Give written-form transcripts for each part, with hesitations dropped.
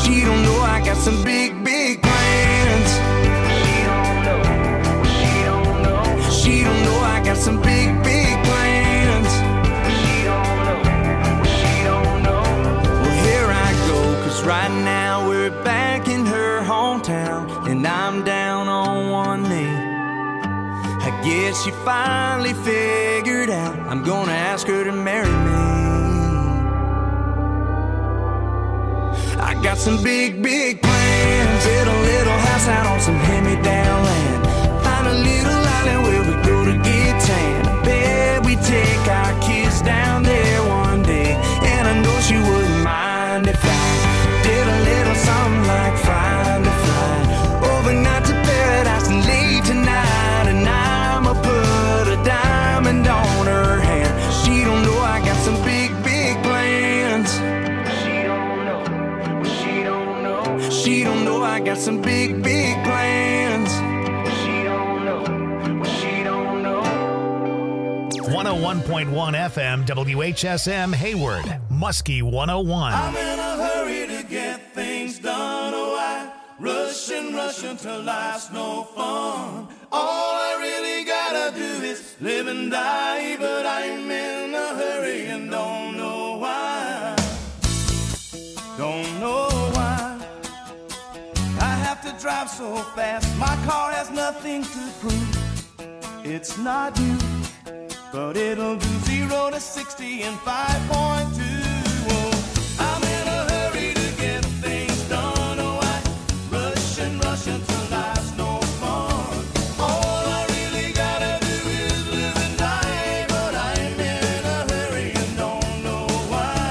She don't know I got some big, big plans. She don't know. She don't know. She don't know I got some big, big plans. She don't know. She don't know. Well, here I go, 'cause right now we're back in her hometown, and I'm down on one knee. I guess she finally figured out I'm gonna ask her to marry me. I got some big, big plans. Build a little house out on some hand-me-down land. Find a little island where we go to get tan. I bet we take our kids down there one day, and I know she wouldn't mind if I did a little something like flying to fly overnight to paradise and leave tonight. And I'ma put a diamond on her hand. She don't know I got some big, big plans. She don't know. She don't know. She don't know I got some big, big plans. She don't know. She don't know. 101.1 FM WHSM Hayward, Muskie 101. I'm in a hurry to get things done. Oh, I rush until life's no fun. All I really gotta do is live and die, but I'm in a hurry and don't know why. Don't know why I have to drive so fast. My car has nothing to prove. It's not you, but it'll do 0 to 60 in 5.2. Oh, I'm in a hurry to get things done. Oh, I rush until life's no fun. All I really gotta do is live and die, but I'm in a hurry and don't know why.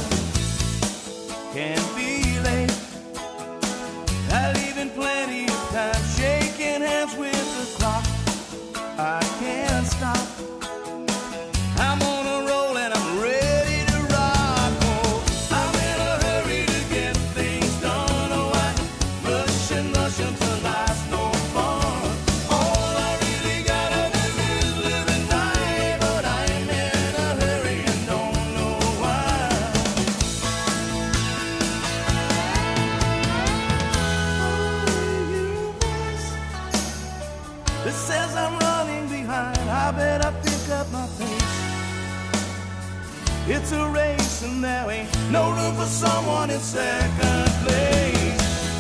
Can't be late. I leave in plenty of time, shaking hands with the clock. I can't stop. I'm on a roll and I'm ready to rock. Oh, I'm in a hurry to get things done. Oh, I rush until life's no fun. All I really gotta do is live and die, but I'm in a hurry and don't know why. This says I'm running behind. I better pick up my pace. It's a race and there ain't no room for someone in second place.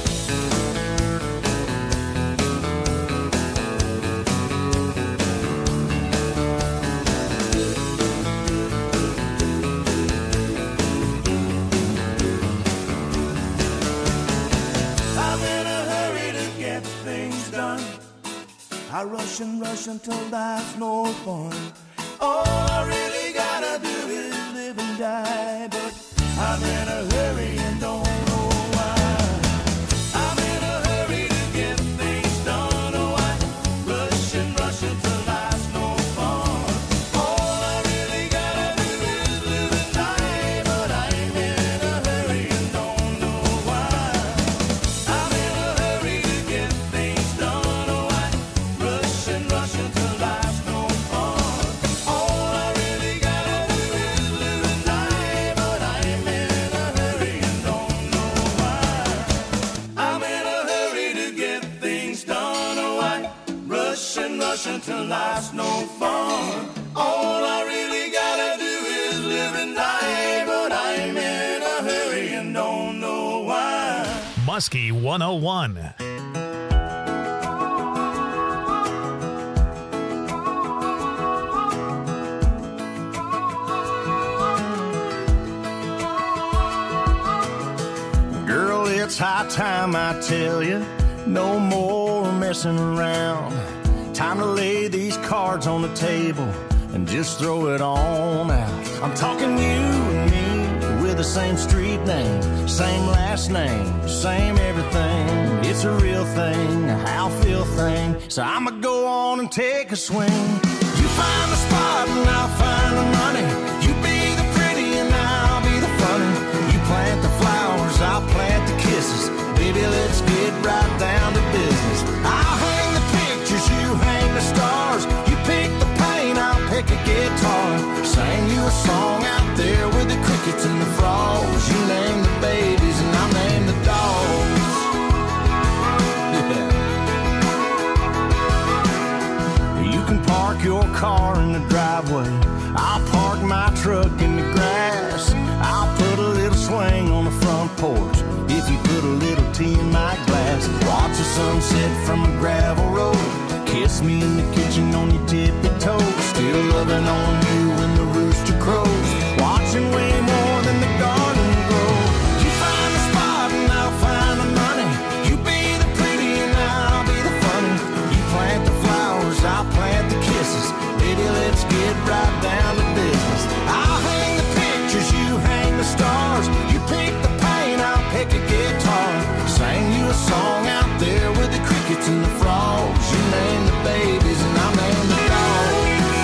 I'm in a hurry to get things done. I rush until life's no fun. All I really gotta do is live and die, but I'm in a hurry and don't know why. I'm in a hurry to get things done. Oh, I rush until life's no fun. All I really gotta do is live and die, but I'm in a hurry and don't know why. I'm in a hurry to get things done. Oh, I rush until life's no fun. All I really gotta do is live and die, but I'm in a hurry and don't know why. I'm in a hurry to get things done. Oh, I rush until life's no fun. All I really gotta do is live and die, but I'm in a hurry and don't know why. Muskie 101. Girl, it's high time I tell you, no more messing around. Time to lay these cards on the table and just throw it on out. I'm talking you and me with the same street name, same last name, same everything. It's a real thing, a how feel thing. So I'ma go on and take a swing. You find the spot and I'll find the money. You be the pretty and I'll be the funny. You plant the flowers, I'll plant the kisses. Baby, let's get right down to business. I'll hang the pictures, you hang the stars. You pick the paint, I'll pick a guitar. Sing you a song out there with the crickets and the frogs. You name the babies and I'll name the dogs. if you put a little tea in my glass. Watch the sunset from a gravel road. Kiss me in the kitchen on your tippy toes. Still loving on you when the rooster crows. Watching way more than the garden grow. You find the spot and I'll find the money. You be the pretty and I'll be the funny. You plant the flowers, I'll plant the kisses. Baby, let's get right down to business. I'll hang the pictures, you hang the stars. You pick the paint, I'll pick a guitar. Sing you a song out there with the crickets and the frogs. You name the babies and I'll name the dogs.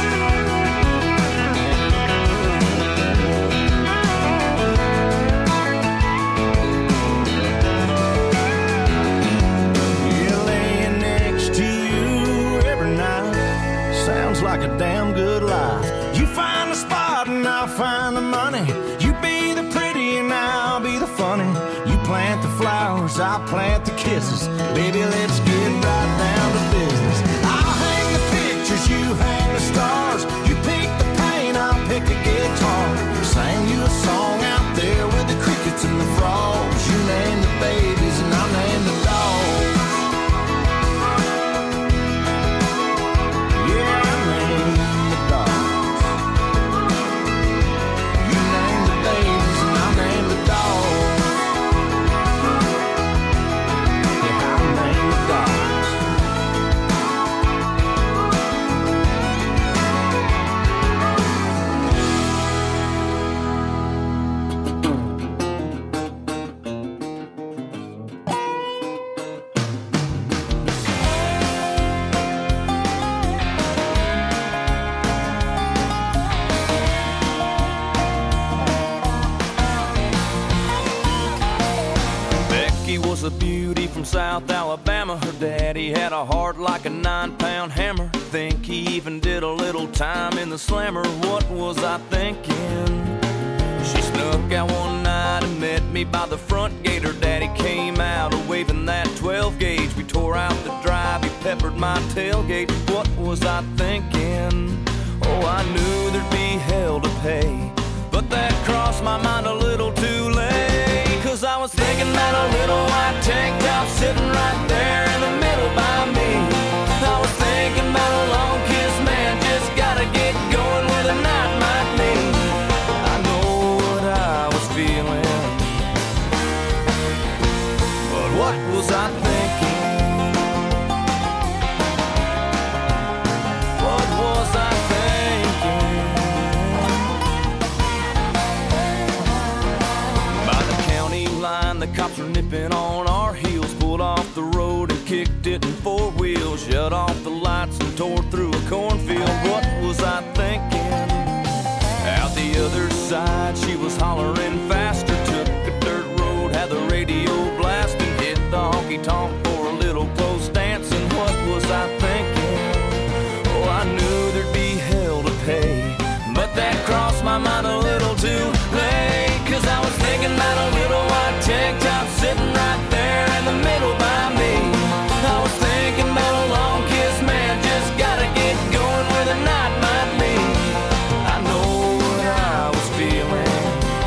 Yeah, laying next to you every night sounds like a damn good life. You find the spot and I'll find the money. You be the pretty and I'll be the funny. You plant the flowers, I'll plant the kisses. Baby, let's get right down to business. I'll hang the pictures, you hang the stars. You pick the paint, I'll pick a guitar. Sing you a song out there with the crickets and the frogs. You name the babies and I'll name the dogs. Yeah, I name the dogs. You name the babies and I'll name the dogs. Yeah, I'll name the dogs. Becky was a beauty from South Alabama. Her daddy had a heart like a 9-pound hammer. Think he even did a little time in the slammer. What was I thinking? She snuck out one night and met me by the front gate. Her daddy came out waving that 12 gauge. We tore out the drive, he peppered my tailgate. What was I thinking? Oh, I knew there'd be hell to pay, but that crossed my mind a little too late. Cause I was thinking about a little white tank top sitting right there in the middle by me. I was thinking about a long kiss, man, just gotta get going where the night might mean. I know what I was feeling, but what was I thinking? What was I thinking? By the county line, the cops were nipping on our heels. Pulled off the road and kicked it in 4 wheels. Shut off the lights and tore through a cornfield. What was I thinking? Out the other side, she was hollering faster. Took a dirt road, had the radio blasting. Hit the honky-tonk for a little close dancing. What was I thinking? Oh, I knew there'd be hell to pay, but that crossed my mind a little too late. Cause I was thinking about a little white tank top sitting right there in the middle by me. I was thinking about a long kiss, man, just gotta get going where the night might be. I know what I was feeling,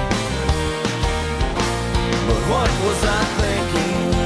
but what was I thinking?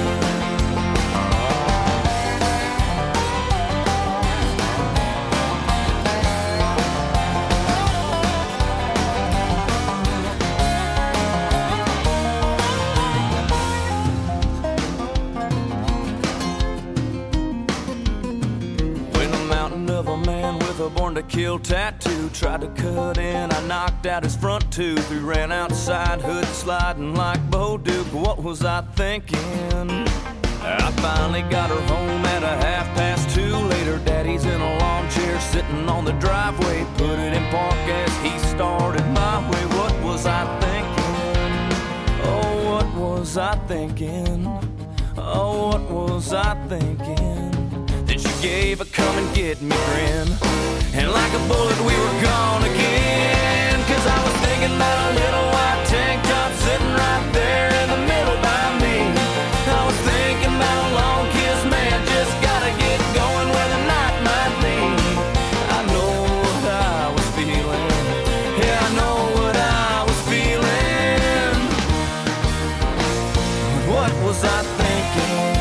A born to kill tattoo tried to cut in, I knocked out his front tooth. We ran outside, hood sliding like Bo Duke. What was I thinking? I finally got her home at a 2:30. Later, daddy's in a lawn chair sitting on the driveway. Put it in park as he started my way. What was I thinking? Oh, what was I thinking? Oh, what was I thinking? Then she gave a come and get me grin, and like a bullet we were gone again. Cause I was thinking about a little white tank top sitting right there in the middle by me. I was thinking about a long kiss, man, just gotta get going where the night might be. I know what I was feeling, yeah, I know what I was feeling. But What was I thinking?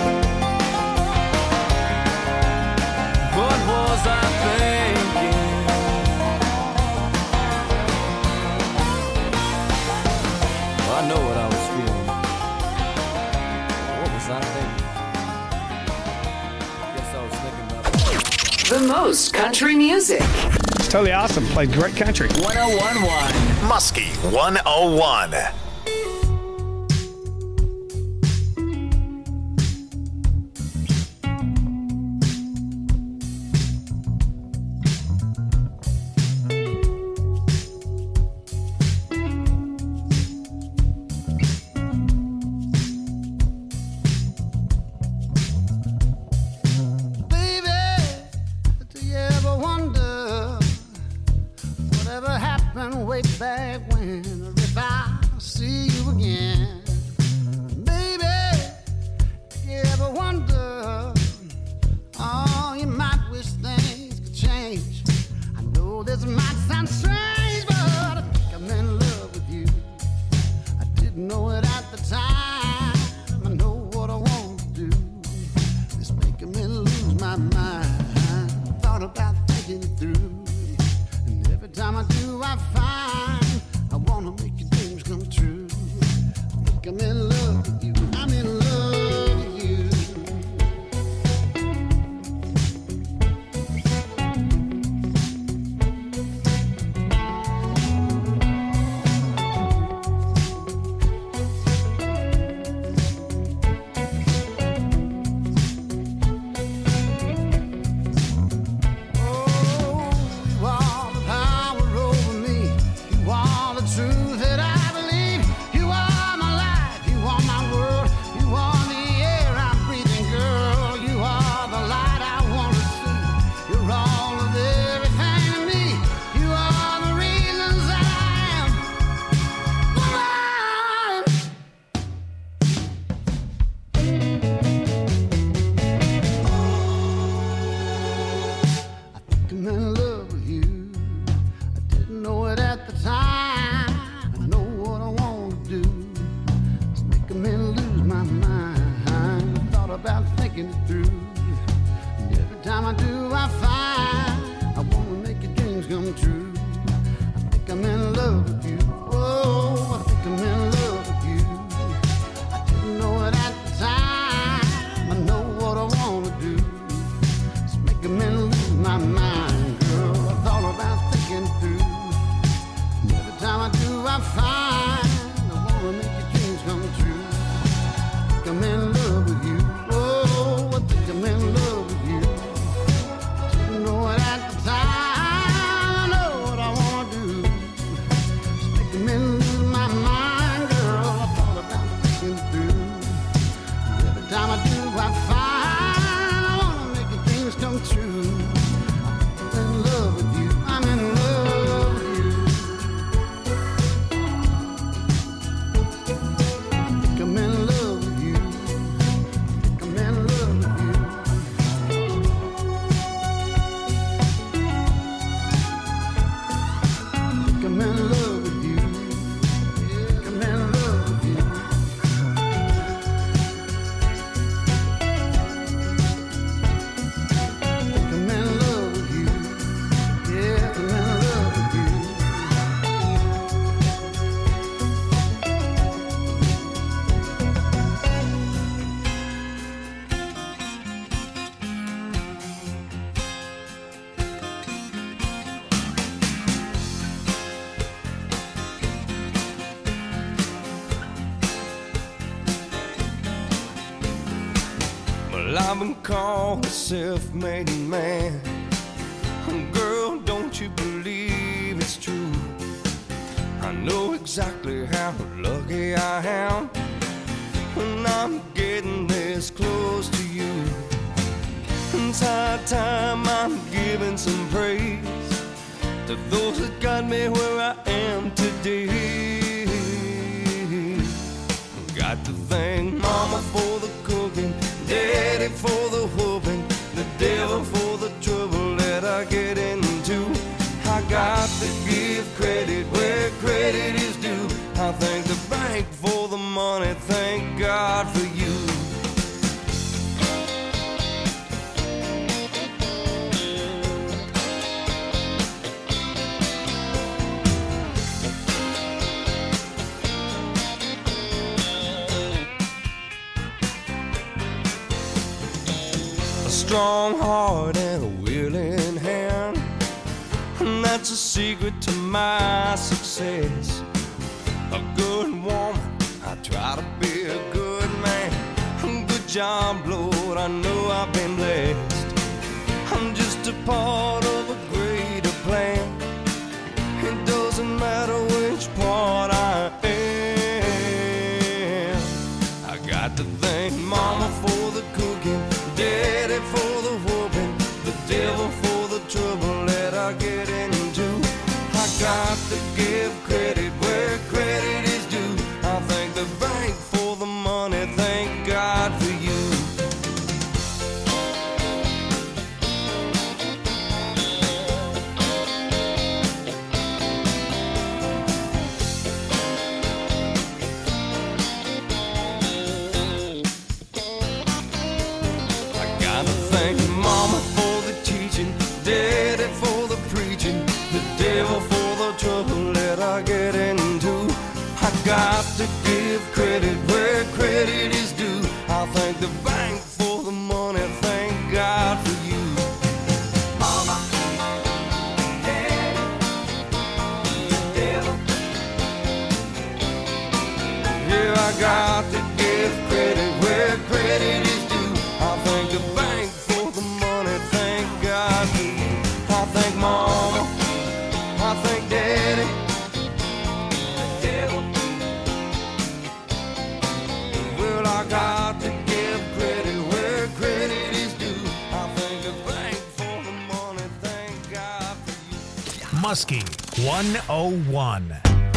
What was I thinking? Well, I know what I was feeling. What was I thinking? Guess I was thinking about The most country music. It's totally awesome. Played great country. 1011. Muskie 101. I've been called a self-made man. Girl, don't you believe it's true? I know exactly how lucky I am when I'm getting this close to you. It's high time I'm giving some praise to those that got me where I am today. Got to thank Mama for the cooking, Daddy for the whooping, the devil for the trouble that I get into. I got to give credit where credit is due. I thank the bank for the money, thank God for you. Strong heart and a willing hand, and that's a secret to my success. A good woman, I try to be a good man. Good job, Lord, I know I've been blessed. I'm just a part of a greater plan. It doesn't matter which part I am. I got to thank Mama for the cooking, Daddy for the whooping, the devil for the trouble that I get into. I got to give credit where credit is due. I thank the bank for the money, thank God for you. Thank Mama for the teaching, Daddy for the preaching, the devil for the trouble that I get into. I got to give credit where credit is due. I thank the bank for the money, thank God for you. Mama, Daddy, the devil. Yeah, I got to give credit where credit is due. I thank the bank for the money, thank God for you. I thank Mama, I thank Daddy, the devil. Well, I got to give credit where credit is due. I thank the bank for the money, thank God for you. Muskie 101.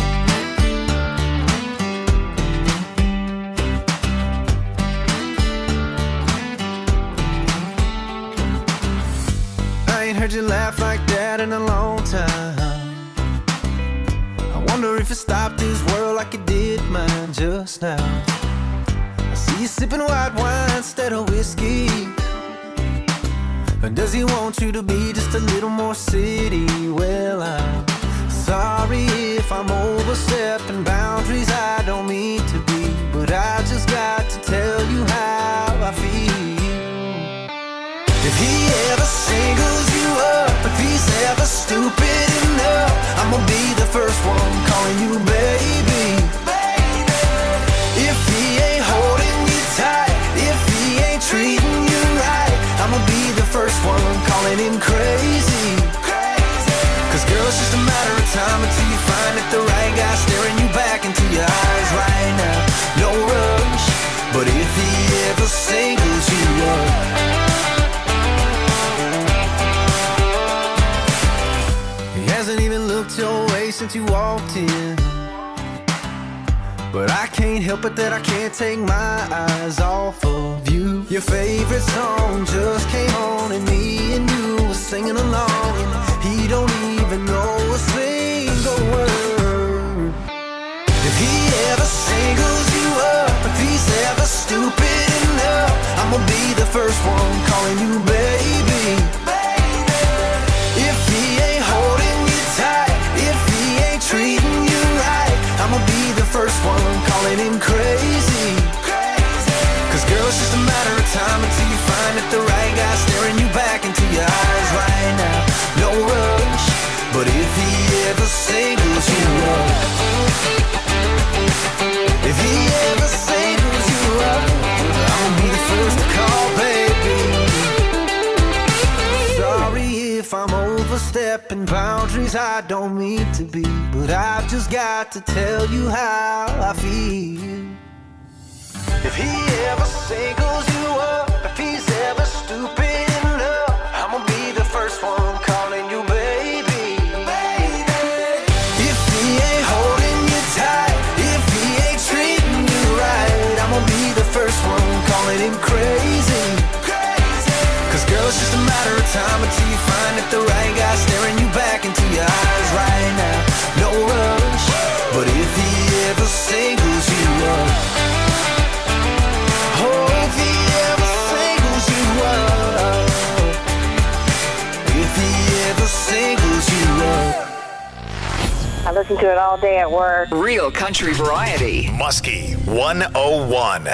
I ain't heard you laugh like that in a long time. I wonder if it stopped this world like it did mine just now. I see you sipping white wine instead of whiskey. Or does he want you to be just a little more city? Well, I'm sorry if I'm overstepping boundaries I don't mean to be, but I just got to tell you how I feel. If he ever singles you up, if he's ever stupid enough, I'ma be the first one calling you baby. If he ain't holding you tight, if he ain't treating you right, I'ma be the first one calling him crazy. Cause girl, it's just a matter of time until you find that the right guy staring you back into your eyes right now. No rush, but if he ever singles you up, hasn't even looked your way since you walked in, but I can't help it that I can't take my eyes off of you. Your favorite song just came on and me and you were singing along, and he don't even know a single word. If he ever singles you up, if he's ever stupid enough, I'ma be the first one calling you baby. If he ain't holding you tight, if he ain't treating you right, I'ma be the first one calling him crazy. Cause girl, it's just a matter of time until you find that the right guy staring you back into your eyes right now. No rush, but if he ever singles you up, if he ever singles you up, I'ma be the first to call baby. Sorry if I'm overstepping boundaries I don't mean to be, but I've just got to tell you how I feel. If he ever singles you up, if he's ever stupid enough, I'ma be the first one calling you baby. If he ain't holding you tight, if he ain't treating you right, I'ma be the first one calling him crazy. Cause girl, it's just a matter of time until you find that the right guy staring you back into your eyes right now. No rush, but if he ever singles you up, listen to it all day at work. Real country variety. Muskie 101.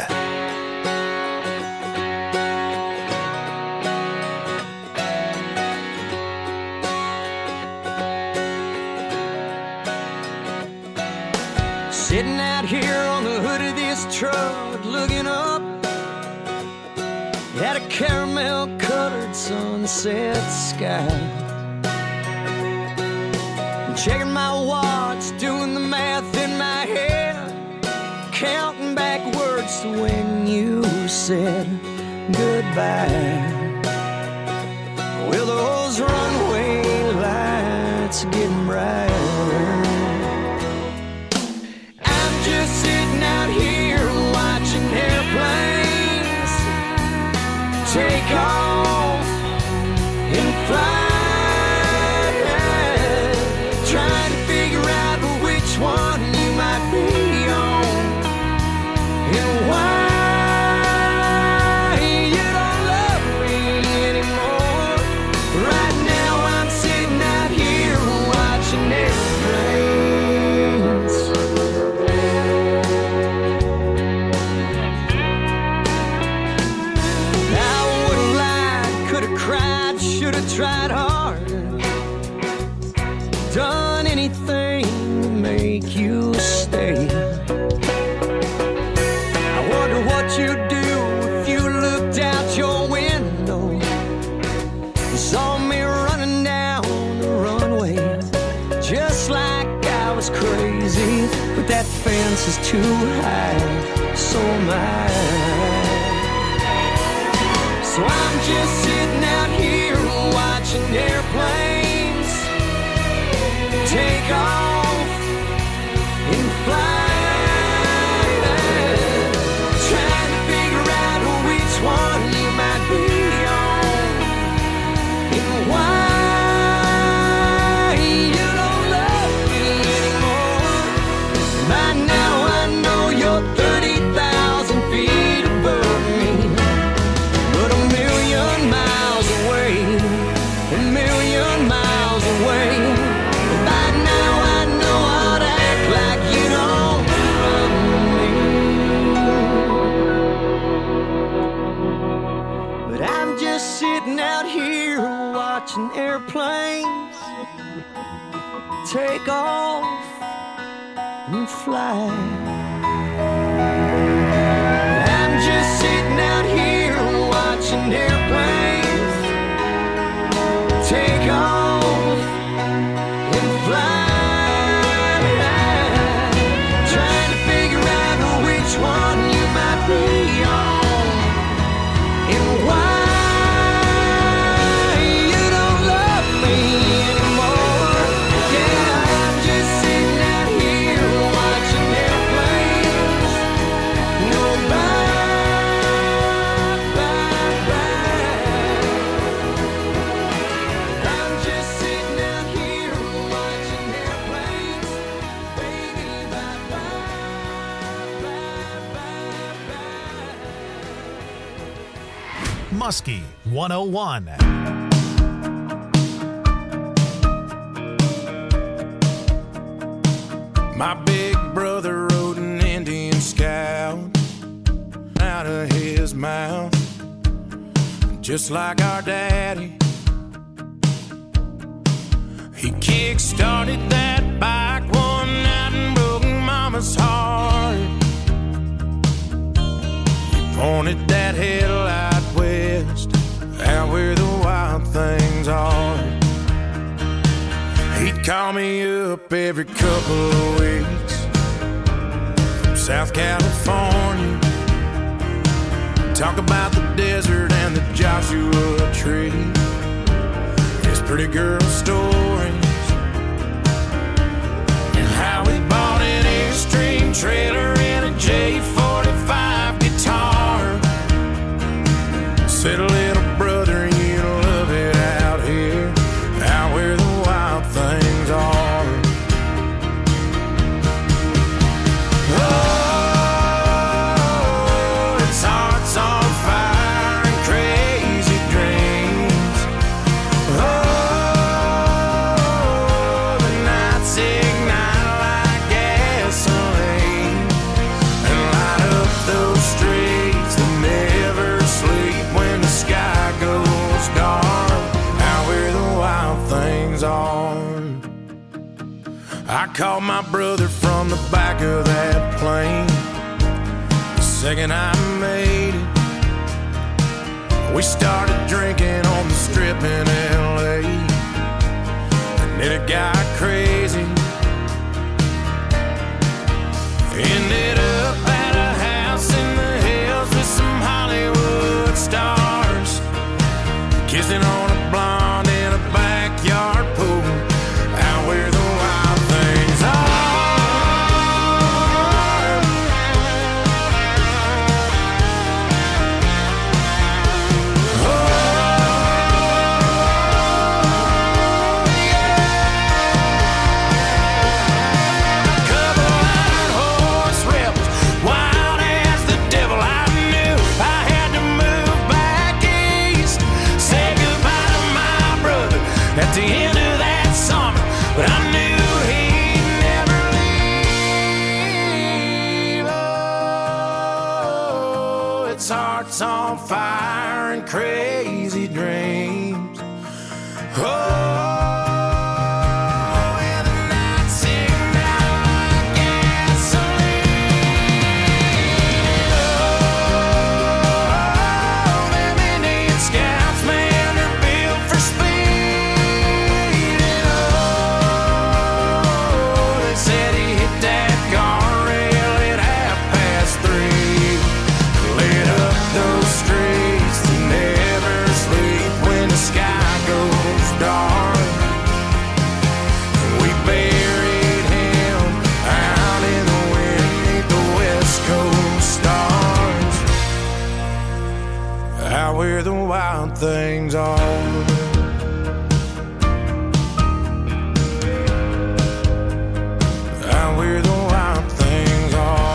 Sitting out here on the hood of this truck, looking up at a caramel-colored sunset sky. I'm checking my watch, doing the math in my head, counting backwards to when you said goodbye. Well, those runway lights are getting brighter. Just sitting out here watching airplanes take off and fly, trying to figure out which one you might be on and why you don't love me anymore. Right now I'm sitting out here watching airplanes. Tried hard, done anything to make you stay. I wonder what you'd do if you looked out your window and saw me running down the runway, just like I was crazy. But that fence is too high, so am I. So I'm just sitting out here watching airplanes take off and fly, trying to figure out which one you might be on and why you don't love me anymore. By now I know you're 30,000 feet above me, but a million miles away. A million miles away. By now I know how to act like you don't love me. But I'm just sitting out here watching airplanes take off and fly. I'm just sitting out here watching airplanes take off and fly, trying to figure out which one you might be on and why you don't love me anymore. Yeah, I'm just sitting out here watching airplanes go by. Muskie 101. My big brother rode an Indian Scout out of his mouth, just like our daddy. He kick-started that bike one night and broke Mama's heart. He pointed that headlight west, out where the wild things are. He'd call me up every couple of weeks from South California, talk about the desert and the Joshua Tree, his pretty girl stories, and how he bought an Airstream trailer and a J45 guitar. Said, little brother, you love it out here, out where the wild things are. Oh, it's hearts on fire and crazy dreams. Oh, the nights ignite. I called my brother from the back of that plane. The second I made it, we started drinking on the strip in L.A. And then it got crazy. Ended up at a house in the hills with some Hollywood stars, kissing on a blonde in a backyard pool, out where the wild things are. Oh, yeah. A couple iron horse rebels, wild as the devil. I knew I had to move back east, say goodbye to my brother at the end of that summer, but I knew he'd never leave. Oh, its heart's on fire and crazy dreams. Oh, and the nights sing out like gasoline. Oh, them Indian scouts, man, they're built for speed. And oh, they said he hit that guardrail at 3:30. Lit up those streets to never sleep when the sky goes dark. We buried him out in the wind 'neath the West Coast stars, out where the wild things are. Out where the wild things are.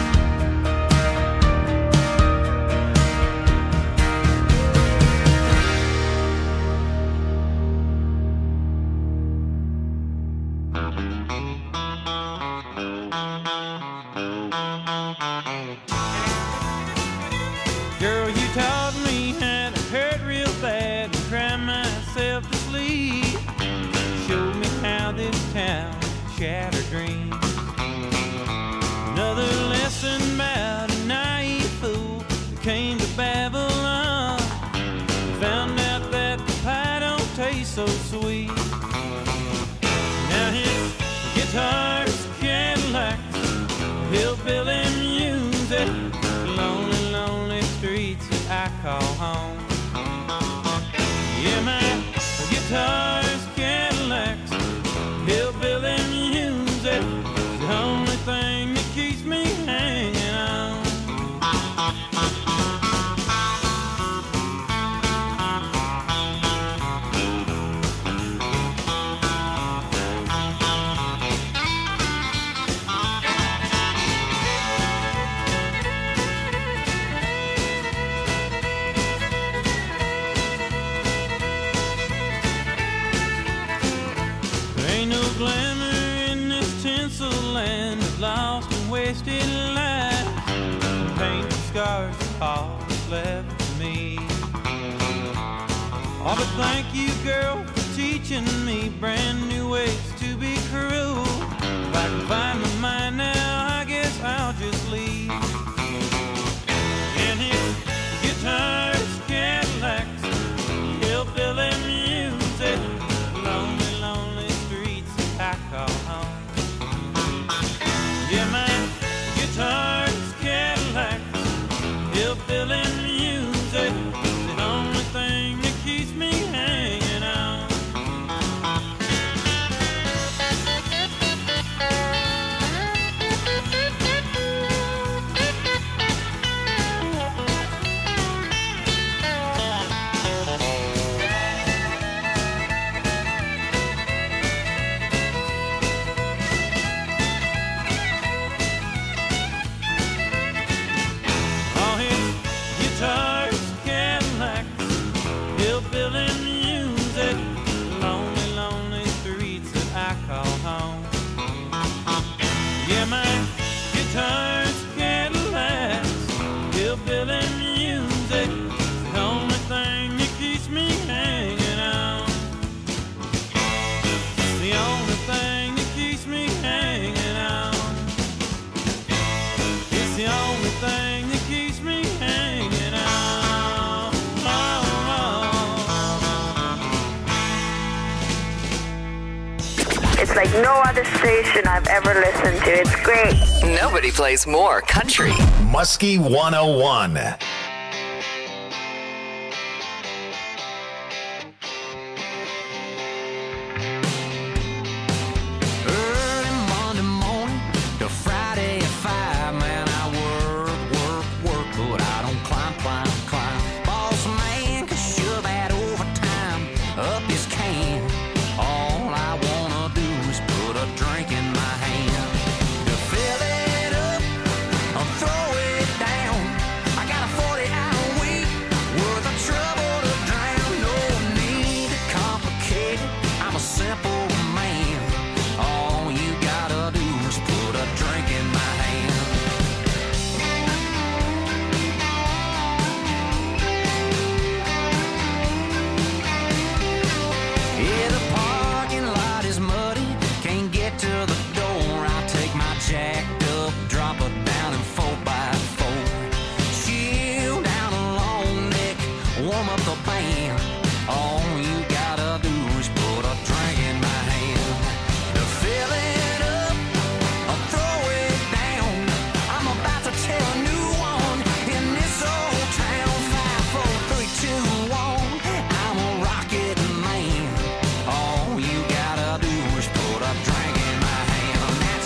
Girl, you taught me how to hurt real bad and cry myself to sleep. Showed me how this town shattered dreams. Another lesson about a naive fool that came to Babylon. Found out that the pie don't taste so sweet. Now his guitar's Cadillacs, hillbilly music, lonely, lonely streets that I call home. Yeah, my guitar's Cadillacs, hillbilly music, the only thing that keeps me hanging on. There ain't no glamour in this tinsel land of lost and wasted life. Paint and scars are all that's left for me. Oh, but thank you, girl, for teaching me brand new ways to be cruel. If I can find my mind now, I guess I'll just leave. And his guitar's Cadillacs, hillbilly music, lonely, lonely streets that I call home. Yeah, my guitar's Cadillacs, hillbilly music, the only thing that keeps me hanging on. like no other station I've ever listened to. It's great. Nobody plays more country. Muskie 101. Early Monday morning to Friday at 5, man, I work, but I don't climb. Boss man can shove that overtime up his can. All I wanna do is put a drink in my hand. To fill it up or throw it down. I got a 40-hour week worth of trouble to drown. No need to complicate it, I'm a simple man. All you gotta do is put a drink in my hand. Yeah, the parking lot is muddy, can't get to the door. I take my jacked up, drop it down in 4x4. Chill down a long neck, warm up the band. All you gotta do is put a drink in my hand. To fill it up or throw it down, I'm about to tell a new one in this old town. 5, 4, 3, 2, 1, I'm a rocket man. All you gotta do is put a drink in my hand. And that's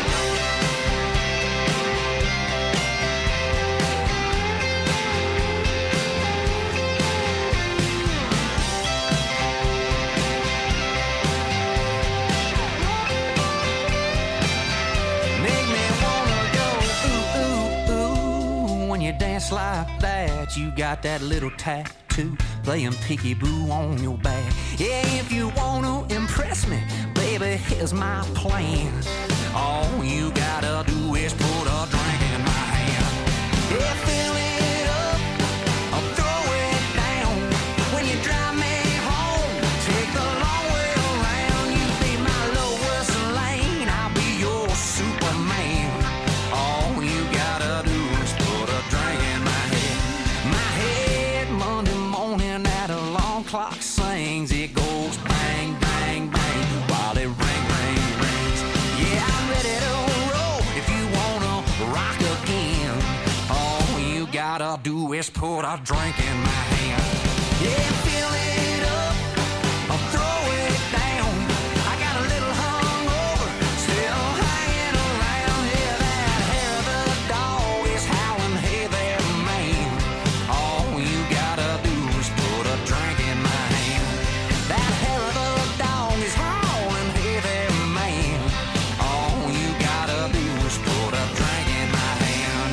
make me wanna go ooh, ooh, ooh. When you dance like that, you got that little tattoo playing peekaboo on your back. Yeah, if you wanna impress me, baby, here's my plan. All you gotta do is put a drink in my hand. Yeah, fill it up or throw it down. When you drive me home, take the long way around. You be my lowest lane, I'll be your Superman. All you gotta do is put a drink in my head. My head Monday morning, that alarm clock sings. It goes bang, bang, bang while it rings. Yeah, I'm ready to roll if you wanna rock again. All you gotta do is put a drink in my hand. Yeah, fill it up or throw it down. I got a little hungover, still hanging around. Yeah, that hair of the dog is howling, hey there, man. All you gotta do is put a drink in my hand. That hair of the dog is howling, hey there, man. All you gotta do is put a drink in my hand.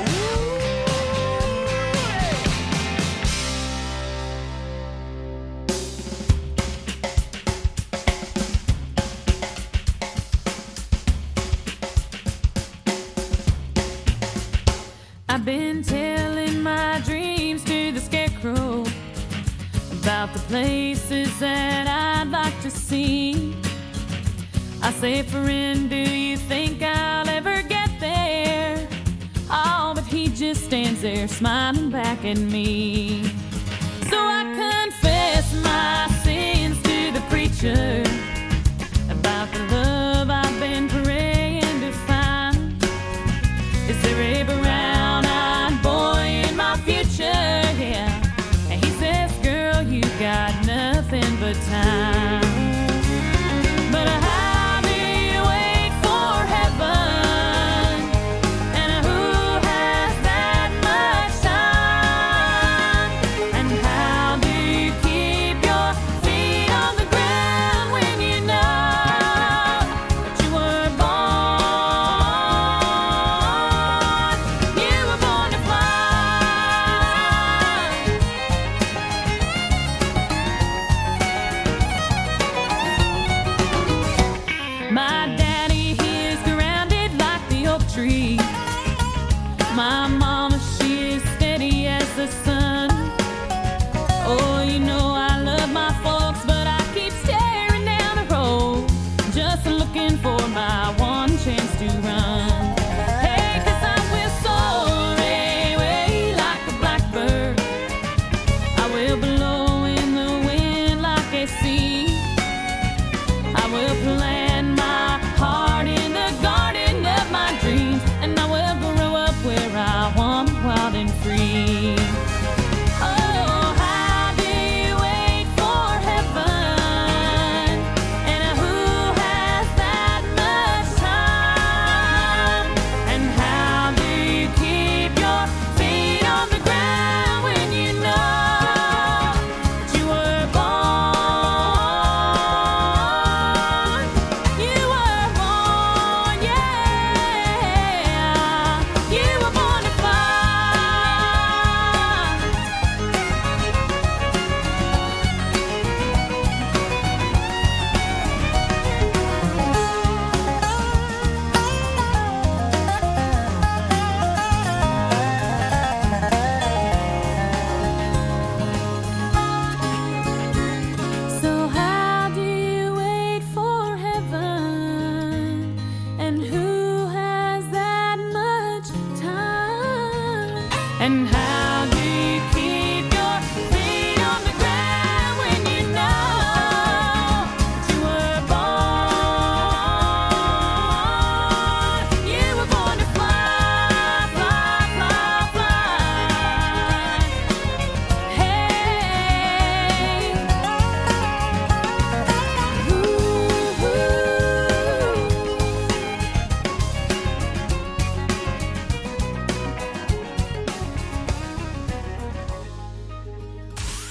I've been telling my dreams to the scarecrow about the places that I'd like to see. I say, friend, do you think I'll ever get there? Oh, but he just stands there smiling back at me. So I confess my sins to the preacher about the love I've been praying to find. Is there a brown-eyed boy in my future? Yeah. And he says, girl, you got nothing but time. But how do you wait for heaven? And who has that much time? And how do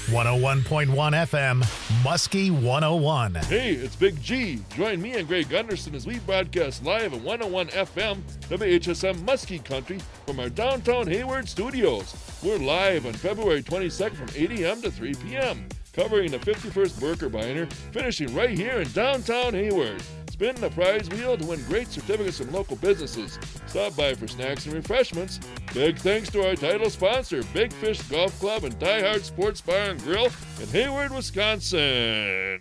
101.1 FM, Muskie 101. Hey, it's Big G. Join me and Greg Gunderson as we broadcast live at 101 FM, WHSM Muskie Country from our downtown Hayward studios. We're live on February 22nd from 8 a.m. to 3 p.m., covering the 51st Birkebeiner, finishing right here in downtown Hayward. Spin the prize wheel to win great certificates from local businesses. Stop by for snacks and refreshments. Big thanks to our title sponsor, Big Fish Golf Club and Die Hard Sports Bar and Grill in Hayward, Wisconsin.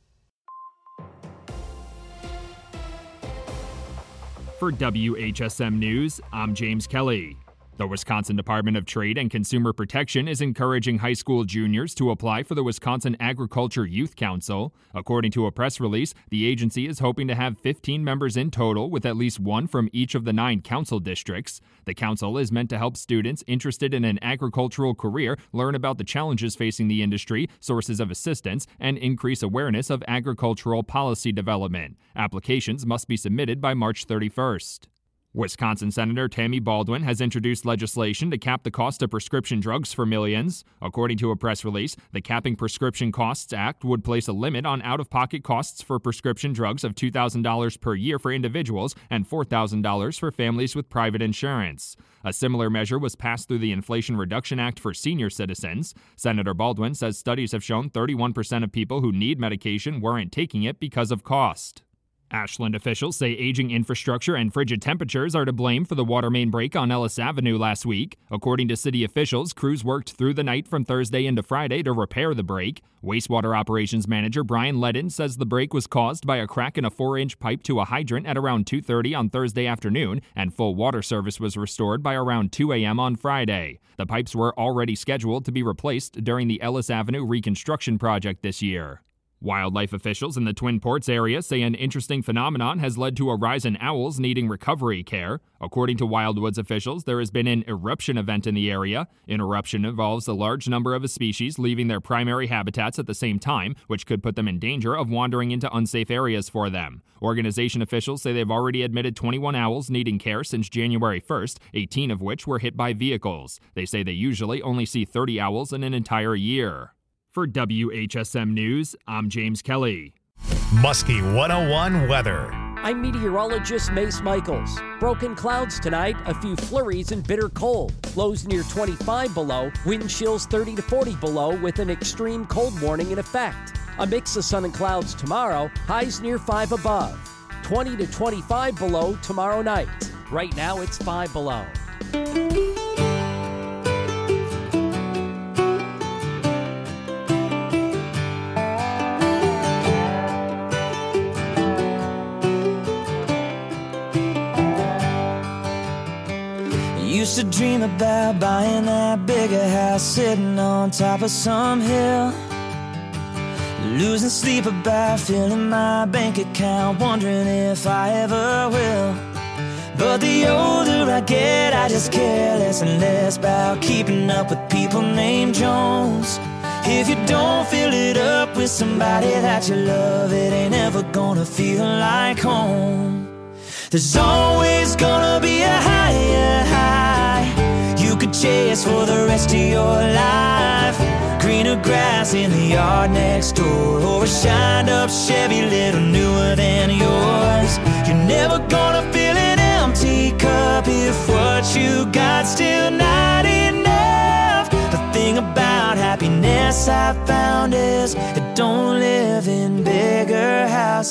For WHSM News, I'm James Kelly. The Wisconsin Department of Trade and Consumer Protection is encouraging high school juniors to apply for the Wisconsin Agriculture Youth Council. According to a press release, the agency is hoping to have 15 members in total, with at least one from each of the 9 council districts. The council is meant to help students interested in an agricultural career learn about the challenges facing the industry, sources of assistance, and increase awareness of agricultural policy development. Applications must be submitted by March 31st. Wisconsin Senator Tammy Baldwin has introduced legislation to cap the cost of prescription drugs for millions. According to a press release, the Capping Prescription Costs Act would place a limit on out-of-pocket costs for prescription drugs of $2,000 per year for individuals and $4,000 for families with private insurance. A similar measure was passed through the Inflation Reduction Act for senior citizens. Senator Baldwin says studies have shown 31% of people who need medication weren't taking it because of cost. Ashland officials say aging infrastructure and frigid temperatures are to blame for the water main break on Ellis Avenue last week. According to city officials, crews worked through the night from Thursday into Friday to repair the break. Wastewater operations manager Brian Ledden says the break was caused by a crack in a 4-inch pipe to a hydrant at around 2:30 on Thursday afternoon, and full water service was restored by around 2 a.m. on Friday. The pipes were already scheduled to be replaced during the Ellis Avenue reconstruction project this year. Wildlife officials in the Twin Ports area say an interesting phenomenon has led to a rise in owls needing recovery care. According to Wildwoods officials, there has been an eruption event in the area. An eruption involves a large number of a species leaving their primary habitats at the same time, which could put them in danger of wandering into unsafe areas for them. Organization officials say they've already admitted 21 owls needing care since January 1st, 18 of which were hit by vehicles. They say they usually only see 30 owls in an entire year. For WHSM News, I'm James Kelly. Muskie 101 weather. I'm meteorologist Mace Michaels. Broken clouds tonight, a few flurries and bitter cold. Lows near 25 below, wind chills 30 to 40 below with an extreme cold warning in effect. A mix of sun and clouds tomorrow, highs near 5 above. 20 to 25 below tomorrow night. Right now it's 5 below. Used to dream about buying that bigger house, sitting on top of some hill. Losing sleep about filling my bank account, wondering if I ever will. But the older I get, I just care less and less about keeping up with people named Jones. If you don't fill it up with somebody that you love, it ain't ever gonna feel like home. There's always gonna be a higher high you could chase for the rest of your life. Greener grass in the yard next door, or a shined up Chevy little newer than yours. You're never gonna fill an empty cup if what you got still not enough. The thing about happiness I found is it don't live in bigger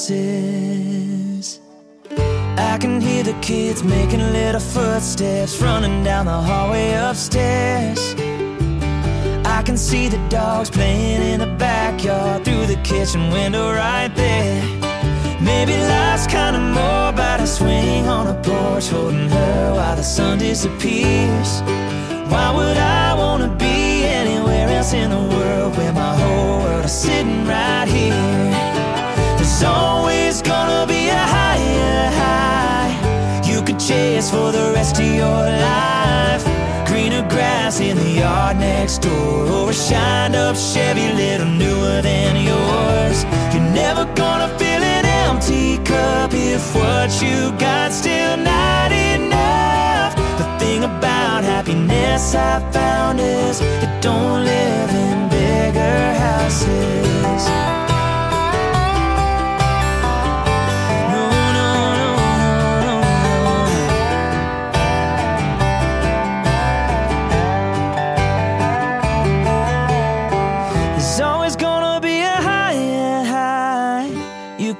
houses. I can hear the kids making little footsteps running down the hallway upstairs. I can see the dogs playing in the backyard through the kitchen window right there. Maybe life's kinda more about a swing on a porch holding her while the sun disappears. Why would I wanna be anywhere else in the world where my whole world is sitting right here? There's always gonna be a higher high you could chase for the rest of your life. Greener grass in the yard next door, or a shined up Chevy little newer than yours. You're never gonna fill an empty cup if what you got still not enough. The thing about happiness I found is it don't live in bigger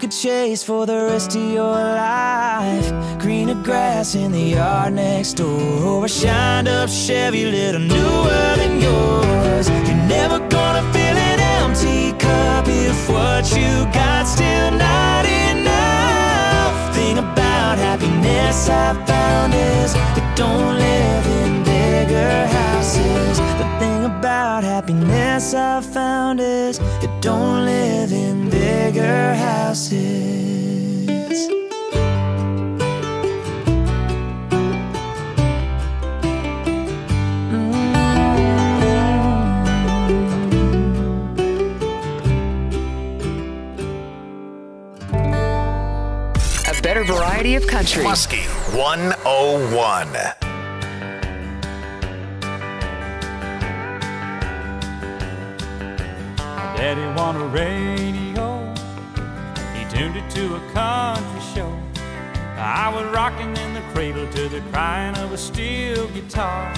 could chase for the rest of your life. Greener grass in the yard next door, or a shined up Chevy, little newer than yours. You're never gonna fill an empty cup if what you got still not enough. Thing about happiness I found is you don't live in bigger houses. The thing about happiness I found is you don't live in bigger houses. A better variety of country. Muskie 101. Daddy won a radio, he tuned it to a country show. I was rocking in the cradle to the crying of a steel guitar.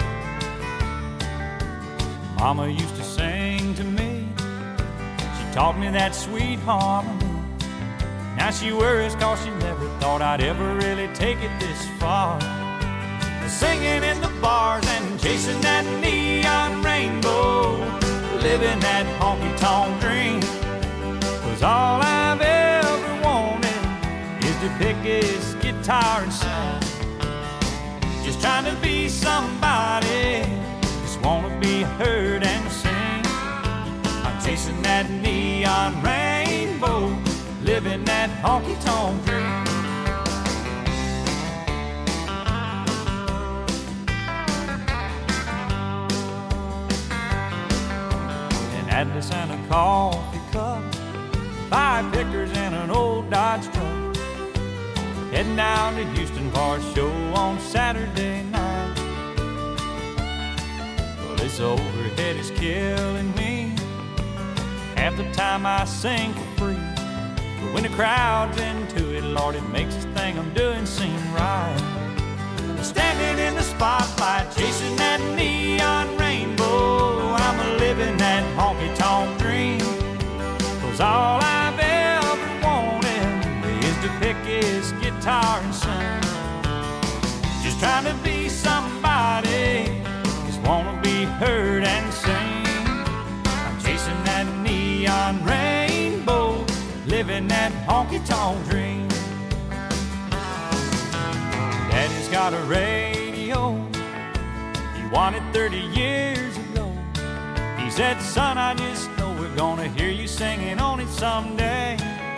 Mama used to sing to me, she taught me that sweet harmony. Now she worries cause she never thought I'd ever really take it this far. Singing in the bars and chasing that neon rainbow, living that honky-tonk dream. 'Cause all I've ever wanted is to pick his guitar and sing. Just trying to be somebody, just wanna be heard and sing. I'm chasing that neon rainbow, living that honky-tonk dream. Atlas and a coffee cup, 5 pickers and an old Dodge truck, heading down to Houston for a show on Saturday night. Well, this overhead is killing me. Half the time I sing for free, but when the crowd's into it, Lord, it makes this thing I'm doing seem right. Standing in the spotlight, chasing that neon rainbow, I'm a living that honky-tonk dream. 'Cause all I've ever wanted is to pick his guitar and sing. Just trying to be somebody, just wanna be heard and sing. I'm chasing that neon rainbow, living that honky-tonk dream. Daddy's got a radio, he won it 30 years ago. He said, son, I just know we're gonna hear you singing on it someday.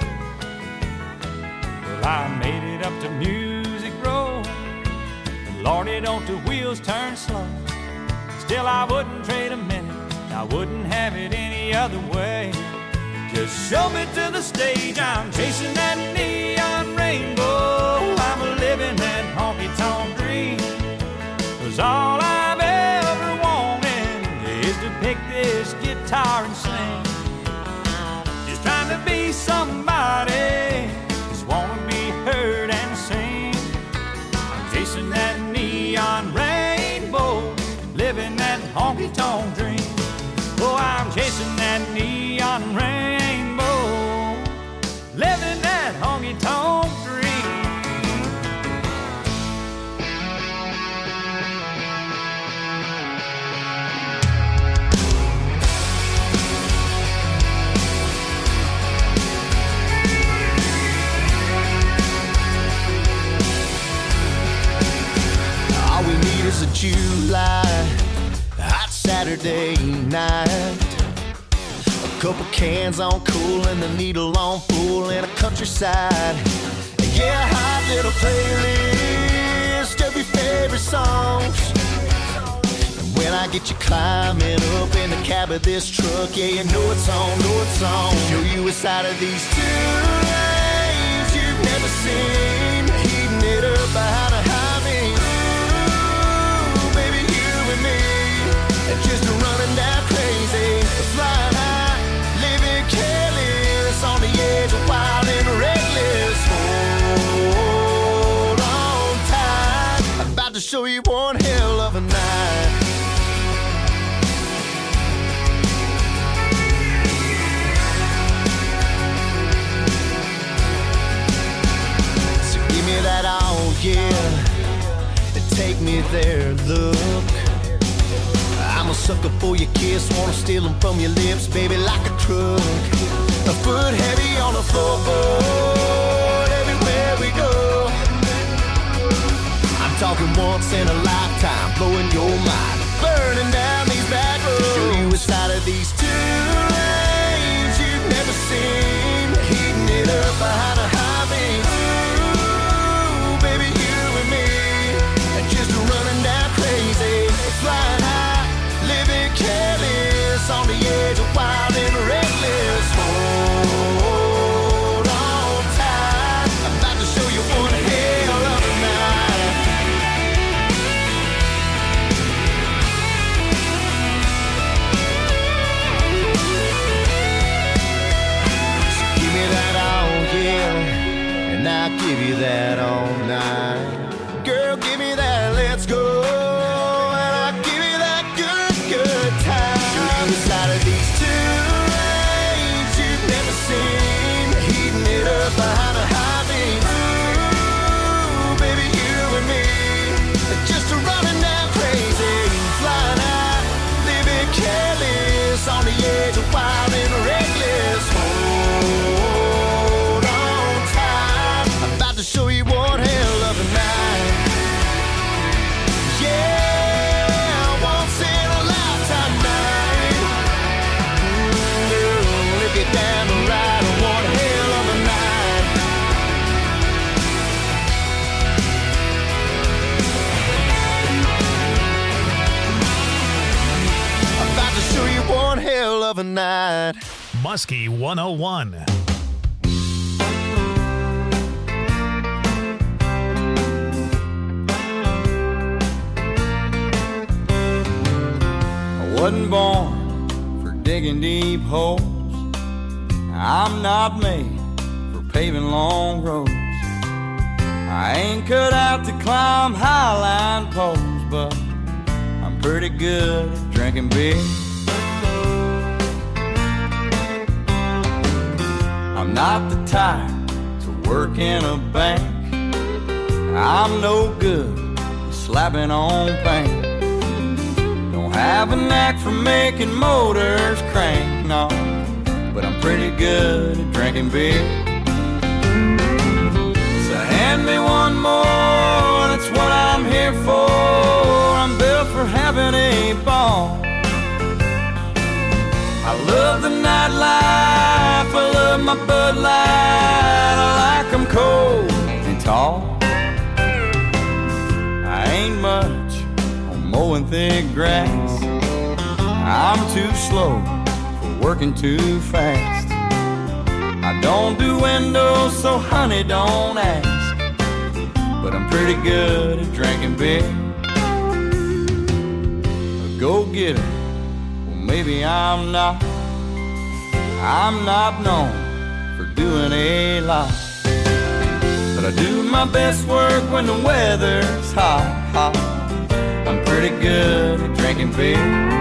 Well, I made it up to Music Row, but Lordy, don't the wheels turn slow. Still, I wouldn't trade a minute, I wouldn't have it any other way. Just show me to the stage, I'm chasing that neon rainbow, I'm a living that honky-tonk dream. 'Cause all I've ever wanted is to pick this guitar and sing. Just trying to be somebody, just wanna be heard and sing. I'm chasing that neon rainbow, living that honky-tonk dream. Oh, I'm chasing that neon rainbow, living that honky-tonk dream. All we need is a July hot Saturday night, a couple cans on cool and the needle on full in a countryside. Yeah, a hot little playlist of your favorite songs. And when I get you climbing up in the cab of this truck, yeah, you know it's on, know it's on. Show you a side of these 2 lanes you've never seen, heating it up behind a highway. Ooh, baby, you and me, and just running down crazy, flying high, living careless, on the edge of wild and reckless. Hold on tight, I'm about to show you one hell of a night. there, look. I'm a sucker for your kiss, wanna steal them from your lips, baby, like a truck. A foot heavy on the floorboard, everywhere we go. I'm talking once in a lifetime, blowing your mind, burning down these back roads. Show you a side of these two lanes you've never seen, heating it up behind a high beam. Ooh, baby, you and me, just running down crazy, flying high, living careless, on the edge of wild and reckless. Hold on tight, I'm about to show you one hell of a night. So give me that all, yeah, and I'll give you that all night. Girl, give me that, let's go. And I'll give you that good, good time. Show you the side of these two lanes you've never seen, heating it up behind a high beam. Ooh, baby, you and me, just running down crazy, flying high, living careless, on the edge of wild and reckless. Hold on tight, I'm about to show you one hell of a night. Yeah, once in a lifetime night. Girl, if you're down to ride, one hell of a night. I'm about to show you one hell of a night. Muskie 101. Wasn't born for digging deep holes. I'm not made for paving long roads. I ain't cut out to climb highline poles, but I'm pretty good at drinking beer. I'm not the type to work in a bank. I'm no good at slapping on paint. Have a knack for making motors crank, no, but I'm pretty good at drinking beer. So hand me one more, that's what I'm here for. I'm built for having a ball. I love the nightlife, I love my Bud Light, I like 'em cold and tall. I ain't much mowing thick grass, I'm too slow for working too fast. I don't do windows, so honey, don't ask, but I'm pretty good at drinking beer. A go-getter, well maybe I'm not. I'm not known for doing a lot, but I do my best work when the weather's hot, hot. I'm pretty good at drinking beer.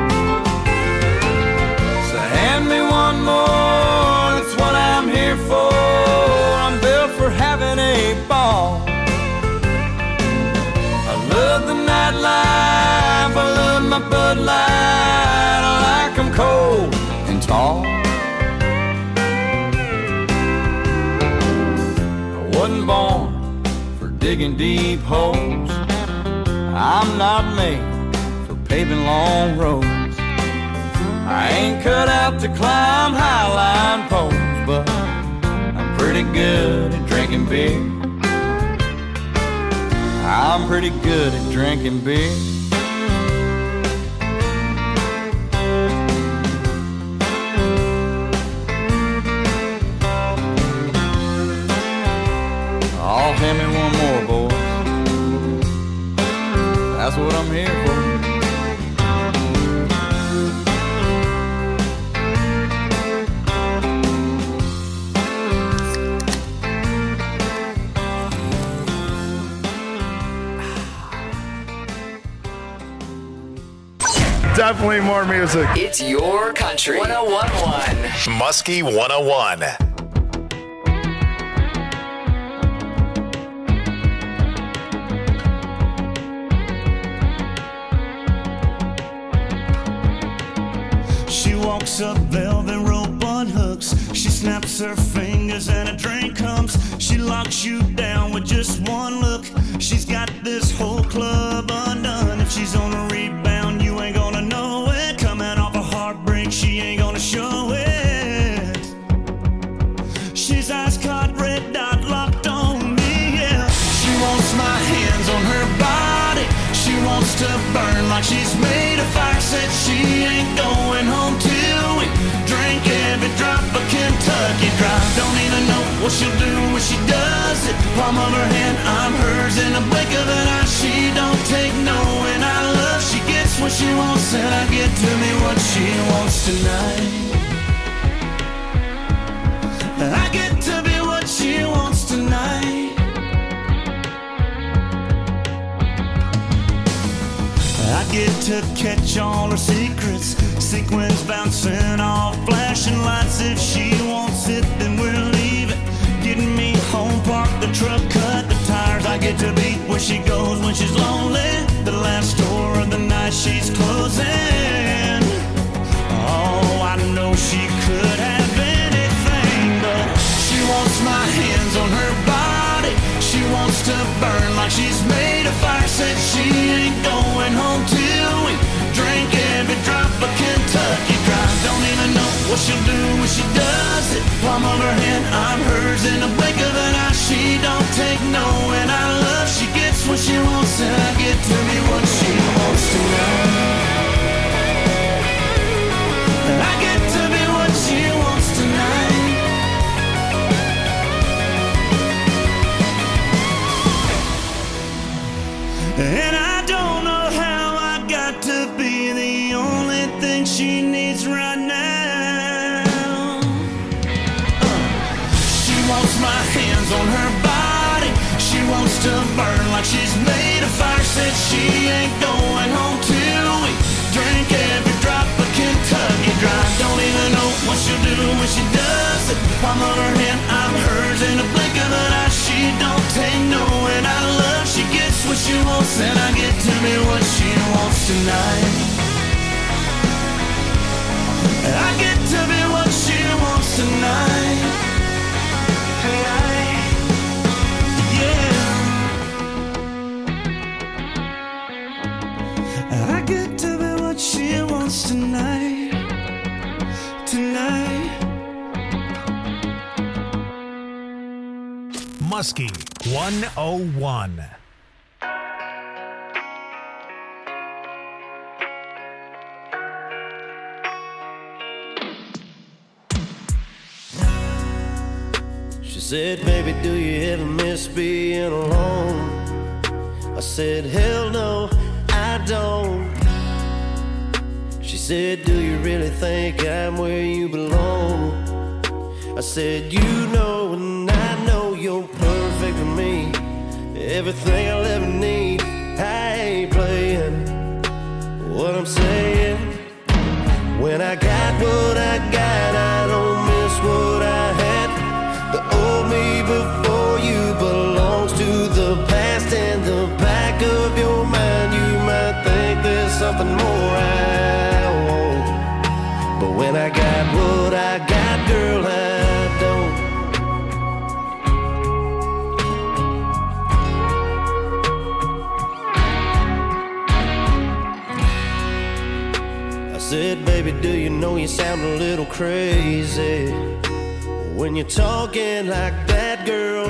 So hand me one more, that's what I'm here for. I'm built for having a ball. I love the nightlife, I love my Bud Light, I like 'em cold and tall. I wasn't born for digging deep holes. I'm not made for paving long roads. I ain't cut out to climb highline poles, but I'm pretty good at drinking beer. I'm pretty good at drinking beer. Oh, hand me one more, boys. That's what I'm here for. Definitely more music. It's your country. 101.1. Muskie 101. She walks up, velvet rope unhooks. She snaps her fingers and a drink comes. She locks you down with just one look. She's got this whole club undone. If she's on a rebound, you ain't gonna know it. Coming off a heartbreak, she ain't gonna show it. She's ice cold, red dot locked on me, yeah. She wants my hands on her body. She wants to burn like she's made of fire. Said she ain't going home till we drink every drop of Kentucky Dry. Don't even know what she'll do when she does it. Palm of her hand, I'm hers in the blink of an eye. She don't take no, and I love. She gets what she wants, and I get to me what she wants tonight. I get to be what she wants tonight. I get to catch all her secrets. Sequins bouncing off flashing lights. If she wants it, then we'll leave it. Getting me home, park the truck, cut the tires. I get to be where she goes when she's lonely. The last store of the night she's closing. Oh, I know she could have anything, but she wants my hands on her body. She wants to burn like she's made of fire. Said she ain't going home till we drink every drop of Kentucky Dry. Don't even know what she'll do when she does it. Palm of her hand, I'm hers in the blink of an eye. She don't take no, and I love. She gets what she wants, and I get to be what she wants tonight. I get to be what she wants tonight. And I don't know how I got to be the only thing she needs right now. She wants my hands on her body. She wants to burn like she's made of fire. Said she ain't going home till we drink every drop of Kentucky Dry. Don't even know what she'll do when she does it. Palm of her hand, I'm hers in the blink of an eye. She don't take no, and I love. She gets what she wants, and I get to be what she wants tonight. I get to be what she wants tonight. Yeah. I get to be what she wants tonight. Tonight. Muskie 101. She said, baby, do you ever miss being alone? I said, hell no, I don't. She said, do you really think I'm where you belong? I said, you know and I know you're perfect for me. Everything I'll ever need. I ain't playing what I'm saying. When I got what I got, I don't miss what I had. The old me before you belongs to the past. In the back of your mind, you might think there's something more I want. But when I got what I got, girl, I don't. I said, baby, do you know you sound a little crazy when you're talking like that, girl?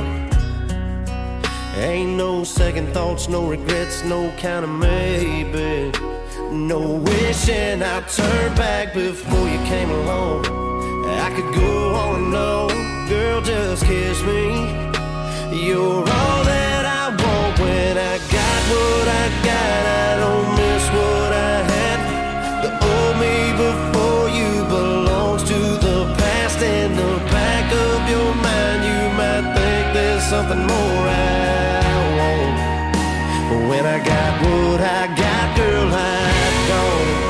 Ain't no second thoughts, no regrets, no kind of maybe. No wishing I'd turn back before you came along. I could go on and on, girl, just kiss me. You're all that I want. When I got what I got, I don't miss what I had. The old me before you belongs to the past. In the back of your mind, you might think there's something more I want. But when I got what I got, girl, I don't.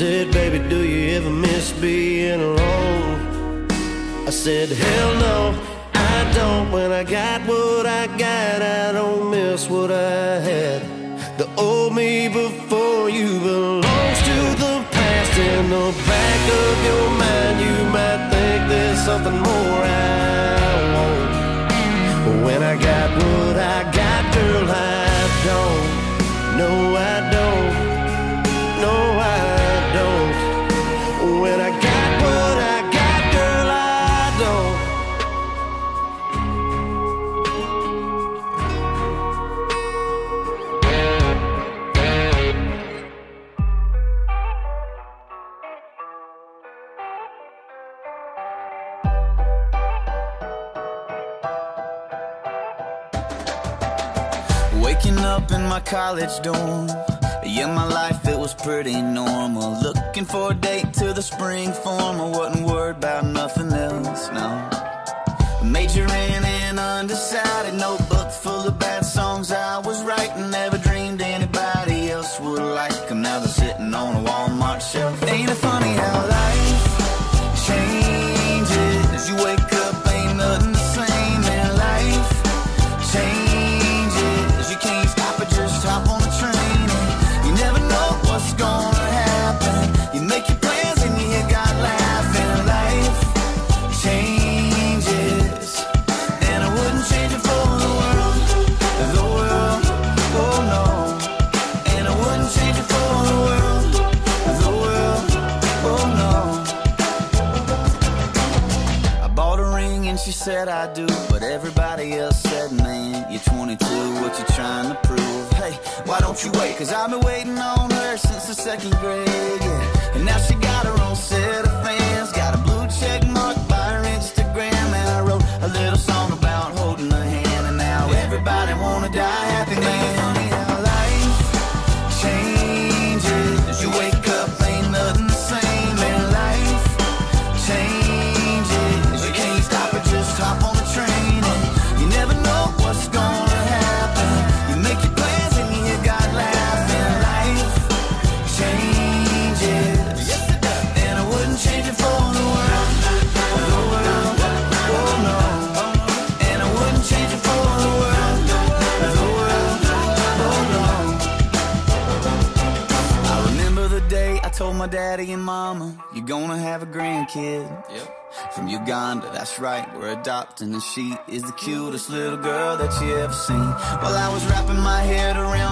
said, baby, do you ever miss being alone? I said, hell no, I don't. When I got what I got, I don't miss what I had. The old me before you belongs to the past. In the back of your mind, you might think there's something more I want. But when I got what I got, girl, I don't. No, I don't. No, I don't. When I got what I got, girl, I don't. Waking up in my college dorm. Yeah, my life, it was pretty normal. Looking for a date to the spring form. I wasn't worried about nothing else, no. Majoring in undecided, notebook full of bad songs I was writing. Never dreamed anybody else would like them. Now they're sitting on a Walmart shelf. Ain't it funny how life changes? You wake up, ain't nothing the same. And life changes. You can't stop it, just hop on the train. You never know what's gonna happen. You make your plans and you hear God laughing. Life changes, and I wouldn't change it for the world. The world, oh no. And I wouldn't change it for the world. The world, oh no. I bought a ring and she said I do, but everybody else said, man, you're 22, what you trying to prove? Hey, why don't you wait? Cause I've been waiting on her since the second grade, yeah. And now she got her own set of fans. Got a blue check mark by her Instagram. And I wrote a little song about holding her hand. And now everybody wanna die happy, man. Funny how life changes. You wake up, ain't nothing the same. And life changes. You can't stop it, just hop on the train. And you never know what's gonna happen. You make your plans and you hear God laughing. Life changes, and I wouldn't change it for the world. The world, oh no. And I wouldn't change it for the world. The world, oh no. I remember the day I told my daddy and mama, you're gonna have a grandkid. Yep. From Uganda, that's right, we're adopting. And she is the cutest little girl that you ever seen. While I was wrapping my head around